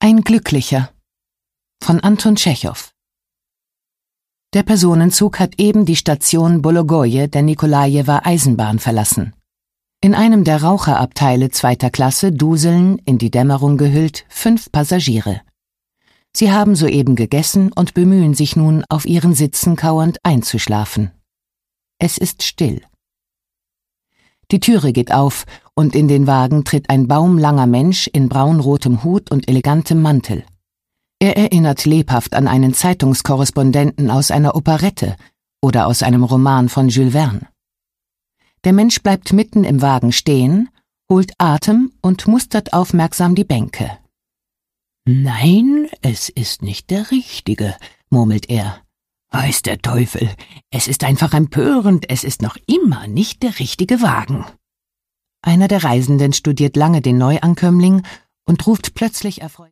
Ein Glücklicher von Anton Tschechow. Der Personenzug hat eben die Station Bologoje der Nikolajewer Eisenbahn verlassen. In einem der Raucherabteile 2. Klasse duseln, in die Dämmerung gehüllt, 5 Passagiere. Sie haben soeben gegessen und bemühen sich nun, auf ihren Sitzen kauernd einzuschlafen. Es ist still. Die Türe geht auf und in den Wagen tritt ein baumlanger Mensch in braunrotem Hut und elegantem Mantel. Er erinnert lebhaft an einen Zeitungskorrespondenten aus einer Operette oder aus einem Roman von Jules Verne. Der Mensch bleibt mitten im Wagen stehen, holt Atem und mustert aufmerksam die Bänke. »Nein, es ist nicht der Richtige«, murmelt er. »Weiß der Teufel, es ist einfach empörend, es ist noch immer nicht der richtige Wagen.« Einer der Reisenden studiert lange den Neuankömmling und ruft plötzlich erfreut: